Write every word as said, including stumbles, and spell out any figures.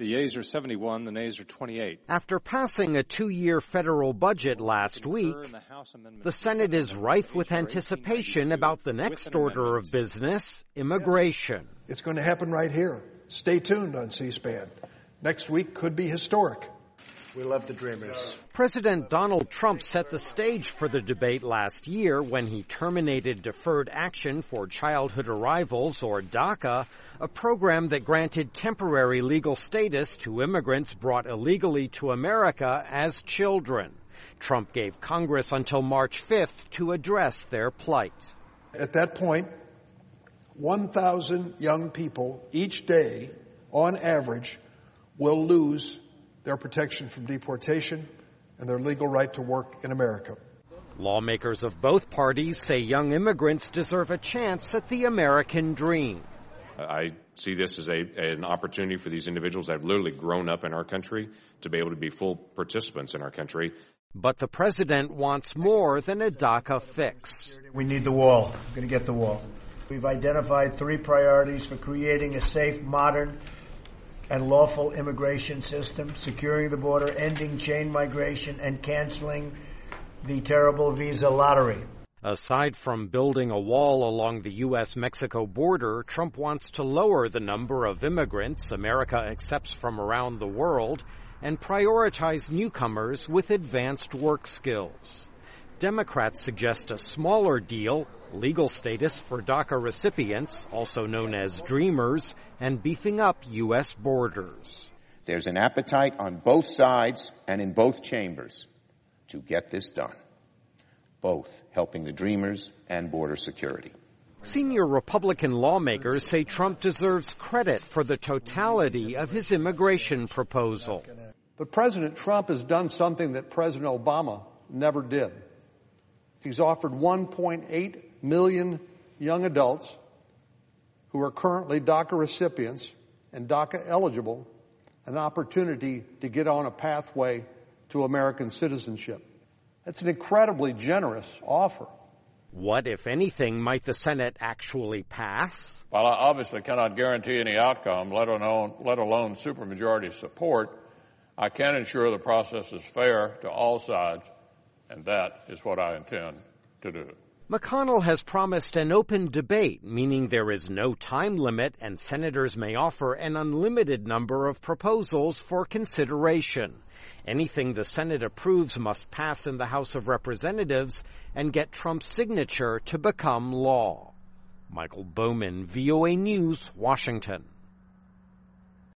The yeas are seventy-one, the nays are twenty-eight. After passing a two-year federal budget last week, the Senate is rife with anticipation about the next order of business, immigration. It's going to happen right here. Stay tuned on C-SPAN. Next week could be historic. We love the dreamers. President Donald Trump set the stage for the debate last year when he terminated Deferred Action for Childhood Arrivals, or DACA, a program that granted temporary legal status to immigrants brought illegally to America as children. Trump gave Congress until March fifth to address their plight. At that point, one thousand young people each day, on average, will lose their protection from deportation and their legal right to work in America. Lawmakers of both parties say young immigrants deserve a chance at the American dream. I see this as a, an opportunity for these individuals that have literally grown up in our country to be able to be full participants in our country. But the president wants more than a DACA fix. We need the wall. We're going to get the wall. We've identified three priorities for creating a safe, modern, and lawful immigration system: securing the border, ending chain migration, and canceling the terrible visa lottery. Aside from building a wall along the U S Mexico border, Trump wants to lower the number of immigrants America accepts from around the world and prioritize newcomers with advanced work skills. Democrats suggest a smaller deal, legal status for DACA recipients, also known as Dreamers, and beefing up U S borders. There's an appetite on both sides and in both chambers to get this done, both helping the Dreamers and border security. Senior Republican lawmakers say Trump deserves credit for the totality of his immigration proposal. But President Trump has done something that President Obama never did. He's offered one point eight million young adults who are currently DACA recipients and DACA eligible an opportunity to get on a pathway to American citizenship. That's an incredibly generous offer. What, if anything, might the Senate actually pass? While I obviously cannot guarantee any outcome, let alone, let alone supermajority support, I can ensure the process is fair to all sides, and that is what I intend to do. McConnell has promised an open debate, meaning there is no time limit and senators may offer an unlimited number of proposals for consideration. Anything the Senate approves must pass in the House of Representatives and get Trump's signature to become law. Michael Bowman, V O A News, Washington.